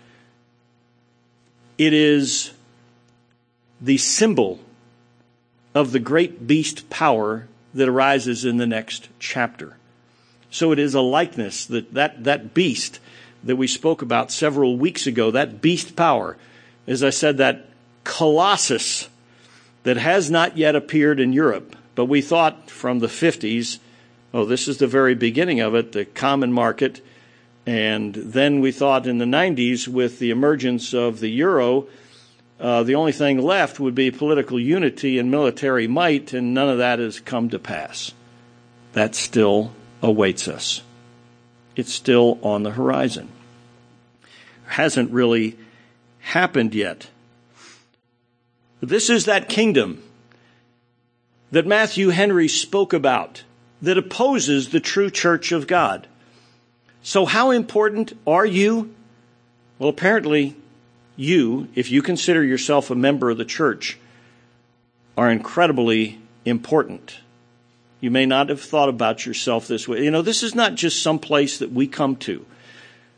It is the symbol of the great beast power that arises in the next chapter. So it is a likeness, that beast that we spoke about several weeks ago, that beast power, as I said, that colossus that has not yet appeared in Europe. But we thought from the 50s, oh, this is the very beginning of it, the common market. And then we thought in the 90s, with the emergence of the euro, the only thing left would be political unity and military might, and none of that has come to pass. That still awaits us. It's still on the horizon. It hasn't really happened yet. This is that kingdom that Matthew Henry spoke about, that opposes the true church of God. So how important are you? Well, apparently you, if you consider yourself a member of the church, are incredibly important. You may not have thought about yourself this way. You know, this is not just some place that we come to.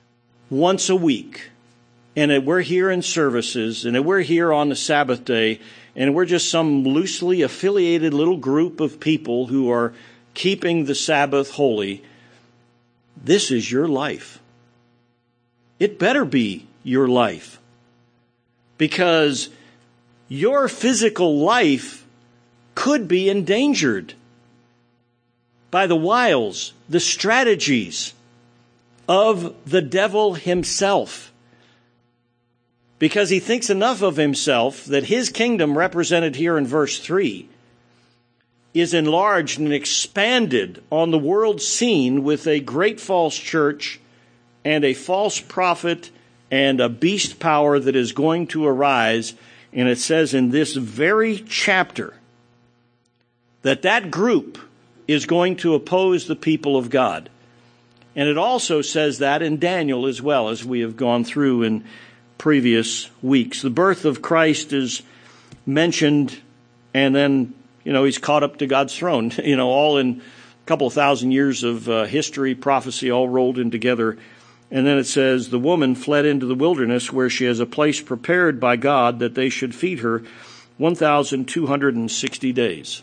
once a week, and that we're here in services, and that we're here on the Sabbath day, and we're just some loosely affiliated little group of people who are keeping the Sabbath holy, this is your life. It better be your life. Because your physical life could be endangered by the wiles, the strategies of the devil himself. Because he thinks enough of himself that his kingdom, represented here in verse 3, is enlarged and expanded on the world scene with a great false church and a false prophet and a beast power that is going to arise. And it says in this very chapter that that group is going to oppose the people of God. And it also says that in Daniel as well, as we have gone through in previous weeks. The birth of Christ is mentioned, and then, he's caught up to God's throne, all in a couple of thousand years of history, prophecy, all rolled in together. And then it says, the woman fled into the wilderness where she has a place prepared by God that they should feed her 1,260 days.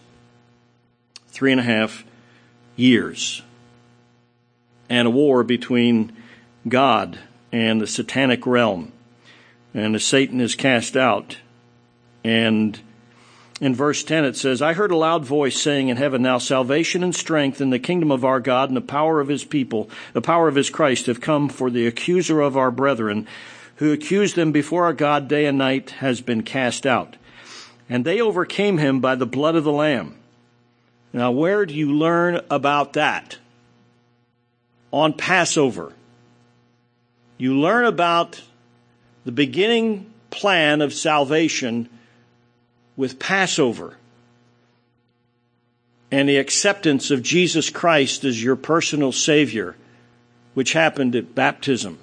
3.5 years. And a war between God and the satanic realm. And Satan is cast out. And in verse 10 it says, I heard a loud voice saying in heaven, now salvation and strength in the kingdom of our God and the power of his people, the power of his Christ have come, for the accuser of our brethren, who accused them before our God day and night, has been cast out. And they overcame him by the blood of the Lamb. Now, where do you learn about that? On Passover. You learn about the beginning plan of salvation with Passover and the acceptance of Jesus Christ as your personal Savior, which happened at baptism.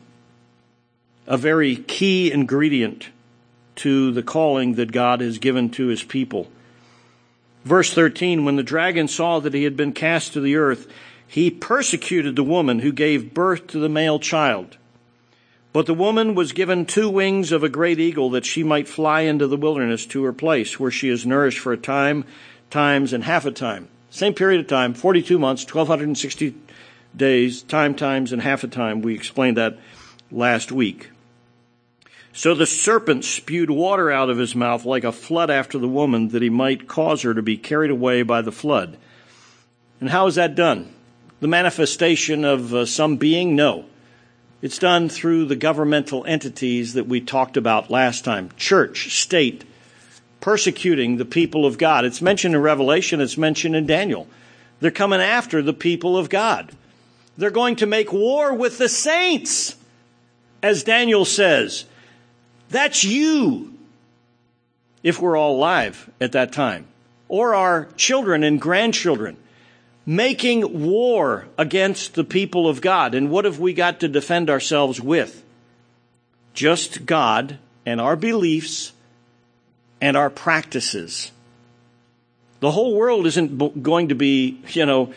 A very key ingredient to the calling that God has given to his people. Verse 13, when the dragon saw that he had been cast to the earth, he persecuted the woman who gave birth to the male child. But the woman was given 2 wings of a great eagle, that she might fly into the wilderness to her place, where she is nourished for a time, times, and half a time. Same period of time, 42 months, 1,260 days, times, and half a time. We explained that last week. So the serpent spewed water out of his mouth like a flood after the woman, that he might cause her to be carried away by the flood. And how is that done? The manifestation of some being? No. It's done through the governmental entities that we talked about last time. Church, state, persecuting the people of God. It's mentioned in Revelation. It's mentioned in Daniel. They're coming after the people of God. They're going to make war with the saints, as Daniel says. That's you, if we're all alive at that time, or our children and grandchildren, making war against the people of God. And what have we got to defend ourselves with? Just God and our beliefs and our practices. The whole world isn't going to be, Satan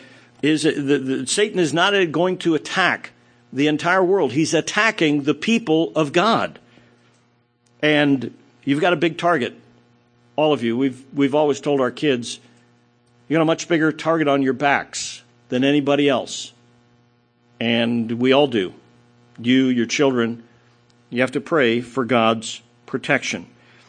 is not going to attack the entire world. He's attacking the people of God. And you've got a big target, all of you. We've always told our kids, you got a much bigger target on your backs than anybody else. And we all do. You, your children, you have to pray for God's protection.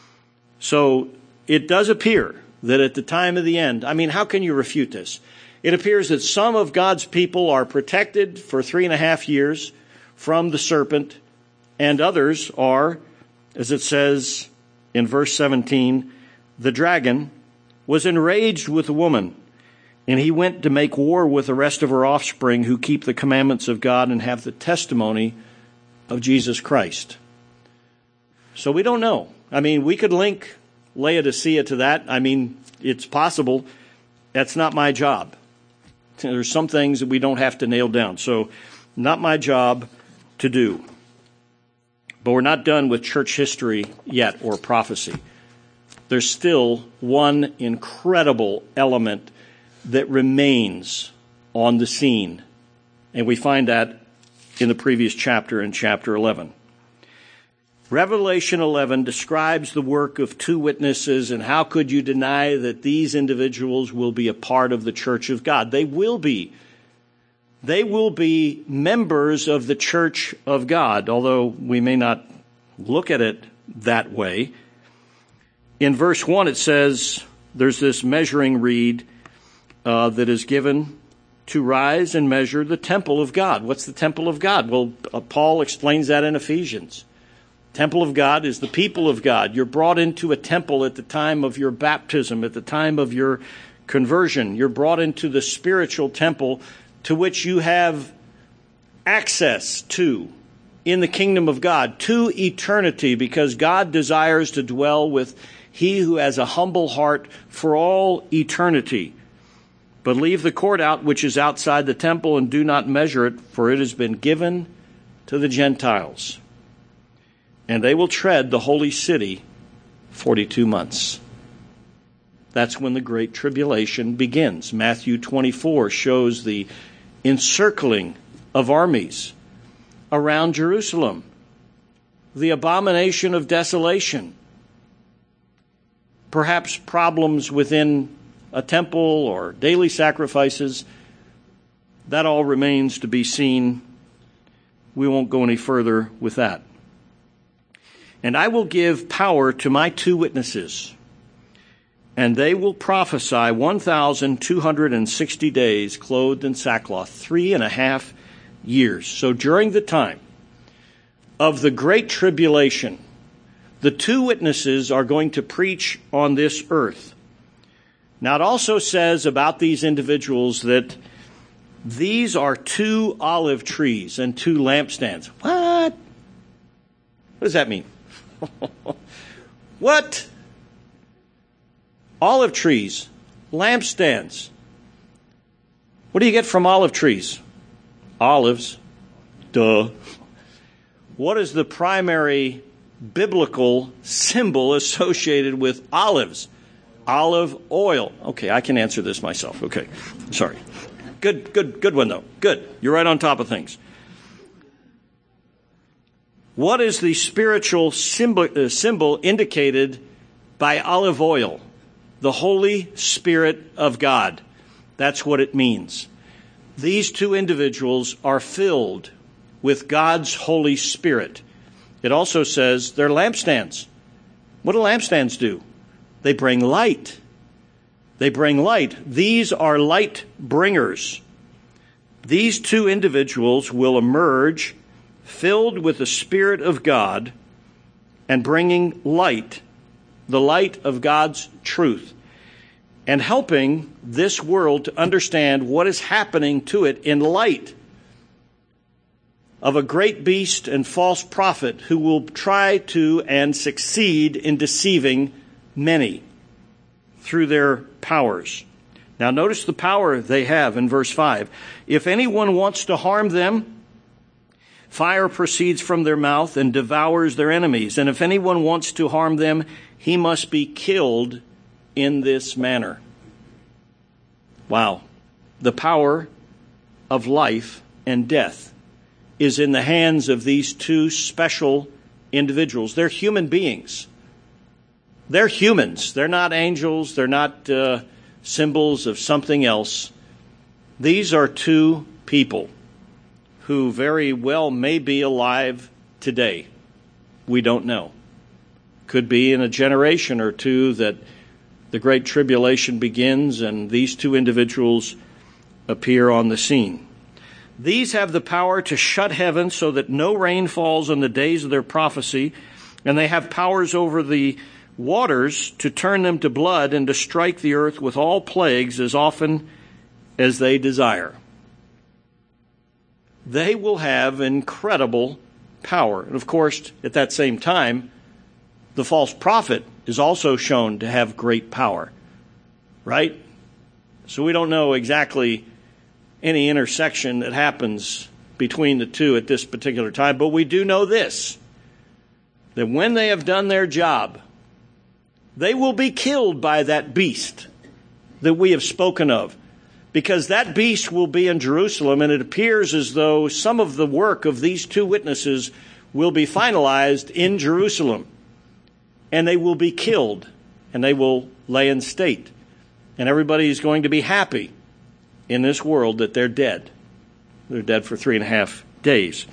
So it does appear that at the time of the end, how can you refute this? It appears that some of God's people are protected for 3.5 years from the serpent, and others are, as it says in verse 17, the dragon was enraged with the woman, and he went to make war with the rest of her offspring who keep the commandments of God and have the testimony of Jesus Christ. So we don't know. We could link Laodicea to that. It's possible. That's not my job. There's some things that we don't have to nail down. So not my job to do. But we're not done with church history yet, or prophecy. There's still one incredible element that remains on the scene. And we find that in the previous chapter, in chapter 11. Revelation 11 describes the work of two witnesses, and how could you deny that these individuals will be a part of the church of God? They will be. They will be members of the church of God, although we may not look at it that way. In verse 1 it says, there's this measuring reed that is given to rise and measure the temple of God. What's the temple of God? Well, Paul explains that in Ephesians. Temple of God is the people of God. You're brought into a temple at the time of your baptism, at the time of your conversion. You're brought into the spiritual temple to which you have access to in the kingdom of God, to eternity, because God desires to dwell with he who has a humble heart for all eternity. But leave the court out which is outside the temple, and do not measure it, for it has been given to the Gentiles. And they will tread the holy city 42 months. That's when the Great Tribulation begins. Matthew 24 shows the encircling of armies around Jerusalem, the abomination of desolation, perhaps problems within a temple or daily sacrifices. That all remains to be seen. We won't go any further with that. And I will give power to my two witnesses, and they will prophesy 1,260 days, clothed in sackcloth, 3.5 years. So during the time of the Great Tribulation, the two witnesses are going to preach on this earth. Now it also says about these individuals that these are two olive trees and two lampstands. What? What does that mean? What? Olive trees, lampstands. What do you get from olive trees? Olives. Duh. What is the primary biblical symbol associated with olives? Olive oil. Okay, I can answer this myself. Okay, sorry. Good one though. Good. You're right on top of things. What is the spiritual symbol indicated by olive oil? The Holy Spirit of God. That's what it means. These two individuals are filled with God's Holy Spirit. It also says they're lampstands. What do lampstands do? They bring light. They bring light. These are light bringers. These two individuals will emerge filled with the Spirit of God and bringing light, the light of God's truth, and helping this world to understand what is happening to it in light of a great beast and false prophet who will try to and succeed in deceiving many through their powers. Now notice the power they have in verse 5. If anyone wants to harm them, fire proceeds from their mouth and devours their enemies. And if anyone wants to harm them, he must be killed in this manner. Wow. The power of life and death is in the hands of these two special individuals. They're human beings. They're humans. They're not angels. They're not symbols of something else. These are two people who very well may be alive today. We don't know. Could be in a generation or two that the Great Tribulation begins and these two individuals appear on the scene. These have the power to shut heaven so that no rain falls on the days of their prophecy, and they have powers over the waters to turn them to blood and to strike the earth with all plagues as often as they desire. They will have incredible power. And of course, at that same time, the false prophet is also shown to have great power. Right? So we don't know exactly any intersection that happens between the two at this particular time, but we do know this, that when they have done their job, they will be killed by that beast that we have spoken of, because that beast will be in Jerusalem, and it appears as though some of the work of these two witnesses will be finalized in Jerusalem, and they will be killed, and they will lay in state, and everybody is going to be happy in this world that they're dead. They're dead for 3.5 days.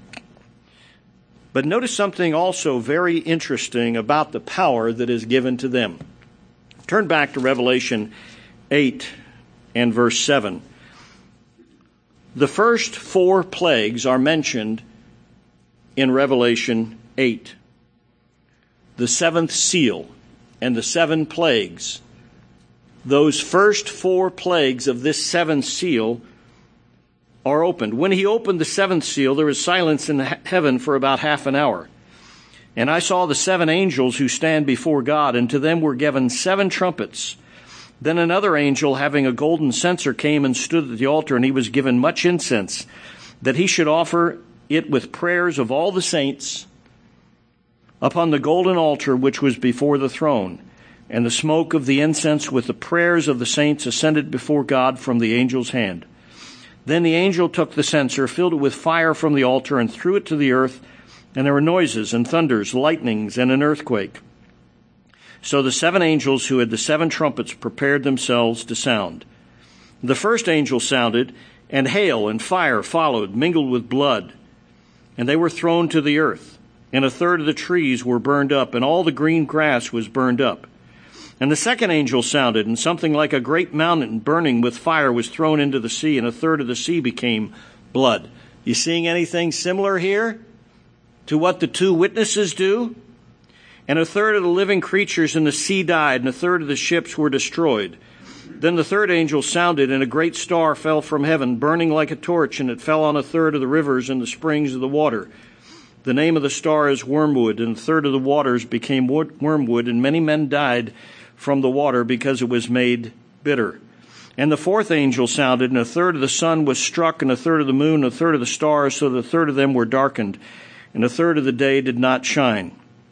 But notice something also very interesting about the power that is given to them. Turn back to Revelation 8 and verse 7. The first 4 plagues are mentioned in Revelation 8. The 7th seal and the 7 plagues. Those first 4 plagues of this 7th seal are opened. When he opened the 7th seal, there was silence in heaven for about half an hour. And I saw the 7 angels who stand before God, and to them were given 7 trumpets. Then another angel, having a golden censer, came and stood at the altar, and he was given much incense, that he should offer it with prayers of all the saints upon the golden altar which was before the throne. And the smoke of the incense with the prayers of the saints ascended before God from the angel's hand. Then the angel took the censer, filled it with fire from the altar, and threw it to the earth, and there were noises and thunders, lightnings, and an earthquake. So the 7 angels who had the 7 trumpets prepared themselves to sound. The first angel sounded, and hail and fire followed, mingled with blood, and they were thrown to the earth. And 1/3 of the trees were burned up, and all the green grass was burned up. And the second angel sounded, and something like a great mountain burning with fire was thrown into the sea, and 1/3 of the sea became blood. You seeing anything similar here to what the 2 witnesses do? And 1/3 of the living creatures in the sea died, and 1/3 of the ships were destroyed. Then the 3rd angel sounded, and a great star fell from heaven, burning like a torch, and it fell on 1/3 of the rivers and the springs of the water. The name of the star is Wormwood, and 1/3 of the waters became wormwood, and many men died from the water because it was made bitter. And the 4th angel sounded, and 1/3 of the sun was struck, and 1/3 of the moon, and 1/3 of the stars, so that 1/3 of them were darkened, and 1/3 of the day did not shine.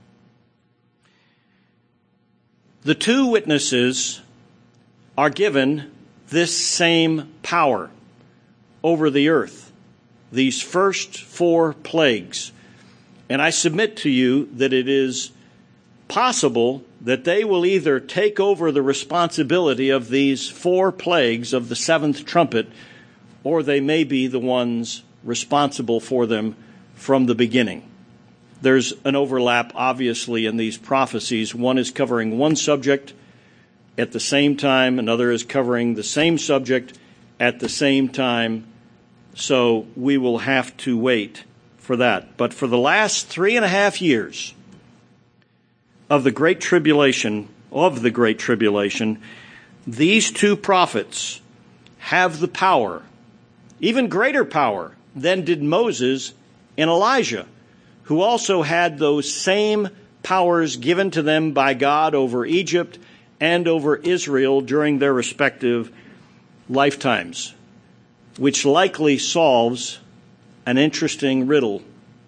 The 2 witnesses are given this same power over the earth, these first 4 plagues. And I submit to you that it is possible that they will either take over the responsibility of these 4 plagues of the 7th trumpet, or they may be the ones responsible for them from the beginning. There's an overlap, obviously, in these prophecies. One is covering one subject at the same time, another is covering the same subject at the same time, so we will have to wait for that. But for the last 3.5 years of the Great Tribulation, these 2 prophets have the power, even greater power than did Moses and Elijah, who also had those same powers given to them by God over Egypt and over Israel during their respective lifetimes, which likely solves an interesting riddle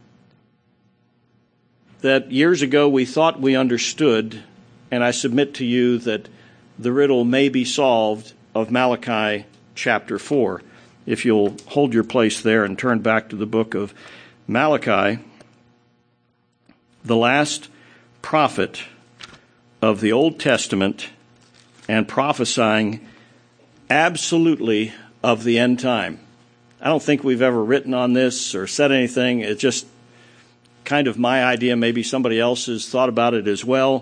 that years ago we thought we understood, and I submit to you that the riddle may be solved of Malachi chapter 4. If you'll hold your place there and turn back to the book of Malachi, the last prophet of the Old Testament, and prophesying absolutely of the end time. I don't think we've ever written on this or said anything. It's just kind of my idea. Maybe somebody else has thought about it as well.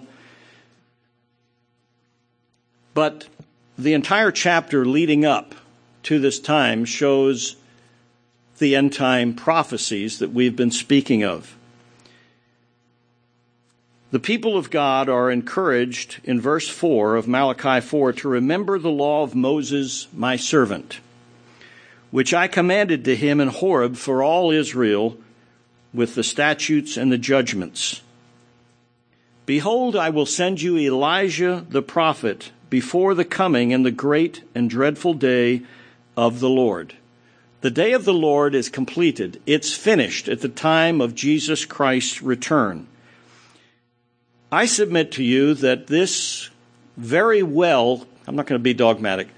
But the entire chapter leading up to this time shows the end time prophecies that we've been speaking of. The people of God are encouraged in verse 4 of Malachi 4 to remember the law of Moses, my servant, which I commanded to him in Horeb for all Israel, with the statutes and the judgments. Behold, I will send you Elijah the prophet before the coming and the great and dreadful day of the Lord. The day of the Lord is completed. It's finished at the time of Jesus Christ's return. I submit to you that this very well, I'm not going to be dogmatic,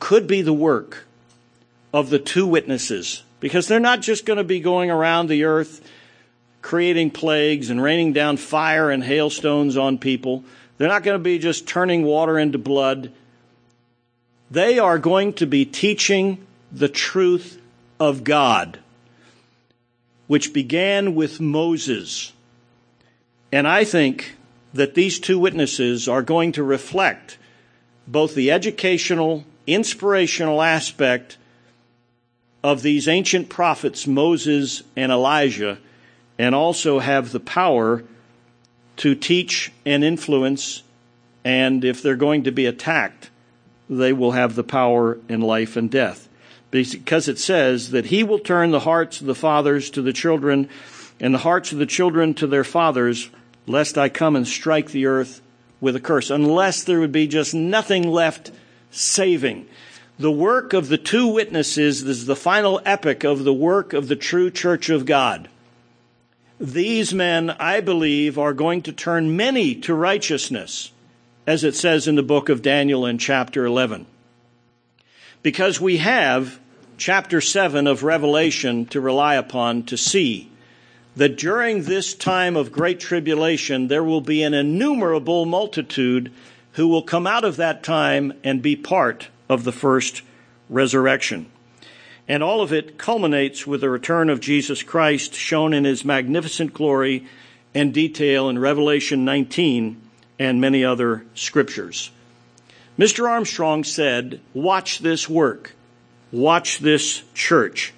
could be the work of the two witnesses, because they're not just going to be going around the earth creating plagues and raining down fire and hailstones on people. They're not going to be just turning water into blood. They are going to be teaching the truth of God, which began with Moses. And I think that these two witnesses are going to reflect both the educational, inspirational aspect of these ancient prophets, Moses and Elijah, and also have the power to teach and influence, and if they're going to be attacked, they will have the power in life and death. Because it says that he will turn the hearts of the fathers to the children, and the hearts of the children to their fathers, lest I come and strike the earth with a curse, unless there would be just nothing left saving. The work of the two witnesses is the final epic of the work of the true church of God. These men, I believe, are going to turn many to righteousness, as it says in the book of Daniel in chapter 11. Because we have chapter 7 of Revelation to rely upon to see that during this time of great tribulation, there will be an innumerable multitude who will come out of that time and be part of the first resurrection. And all of it culminates with the return of Jesus Christ, shown in his magnificent glory and detail in Revelation 19 and many other scriptures. Mr. Armstrong said, watch this work. Watch this church.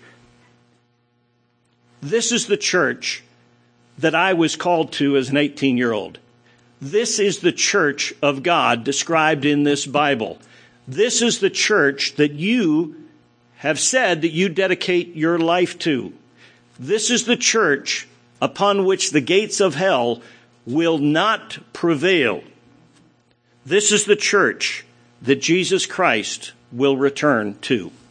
This is the church that I was called to as an 18-year-old. This is the church of God described in this Bible. This is the church that you have said that you dedicate your life to. This is the church upon which the gates of hell will not prevail. This is the church that Jesus Christ will return to.